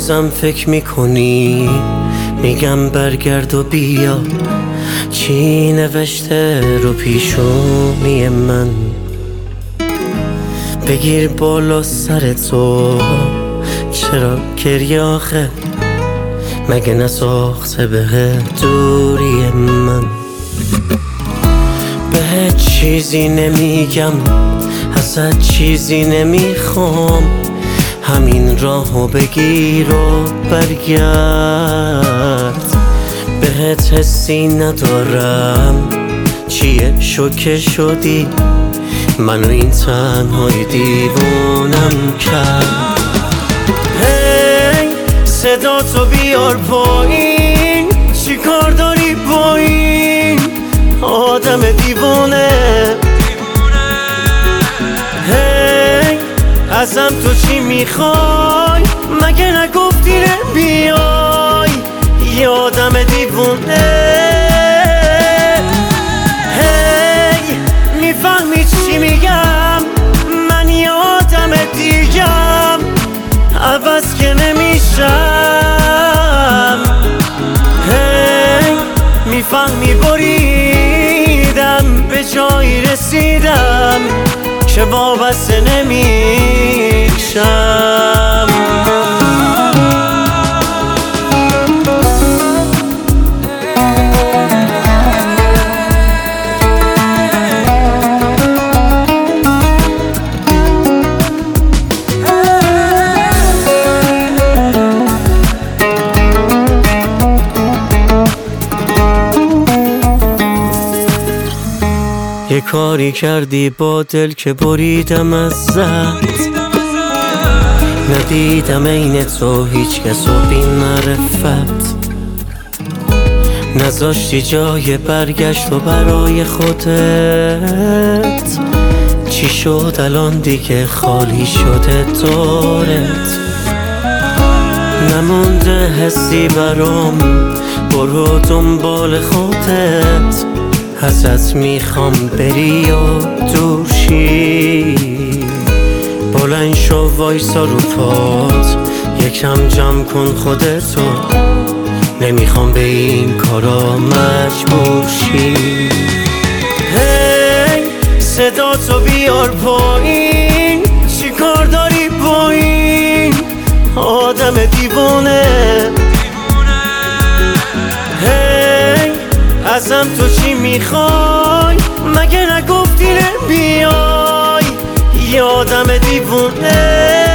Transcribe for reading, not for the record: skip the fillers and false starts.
بازم فکر میکنی میگم برگرد و بیا، چی نوشته رو پیشونی من؟ بگیر بالا سر تو، چرا گریه آخه؟ مگه نساخته به دوری من؟ بهت چیزی نمیگم، ازت چیزی نمیخوام، همین راهو بگیر و برگرد. بهت حسی ندارم، چیه شوکه شدی؟ منو این تنهای دیوونم کرد. هی صدا تو بیار پایین، چی کار داری با این آدم دیوونه؟ هی ازم تو چی میخوای؟ مگه نگفتی بیای یه آدم دیوونه؟ هی میفهمی چی میگم؟ من یه آدم دیگم، عوض که نمیشم. هی میفهمی بریدم، به جایی رسیدم که وابسته نمیشم. یه کاری کردی با دل که بریدم ازت، ندیدم عین تو هیچ کس و بی معرفت، نذاشتی جای برگشت و برای خودت. چی شد الان دیگه خالی شده دورت؟ نمونده حسی برام، برو دنبال خودت. ازت میخوام بری و دوشی، بلند شو وایسا رو پات، یکم جمع کن خودتو، نمیخوام به این کارا مجبور شی. هی صدا تو بیار پایین، چی کار داری با این آدم دیوونه؟ ازم تو چی میخوای؟ مگه نگفتی بیای یه آدم دیوونه؟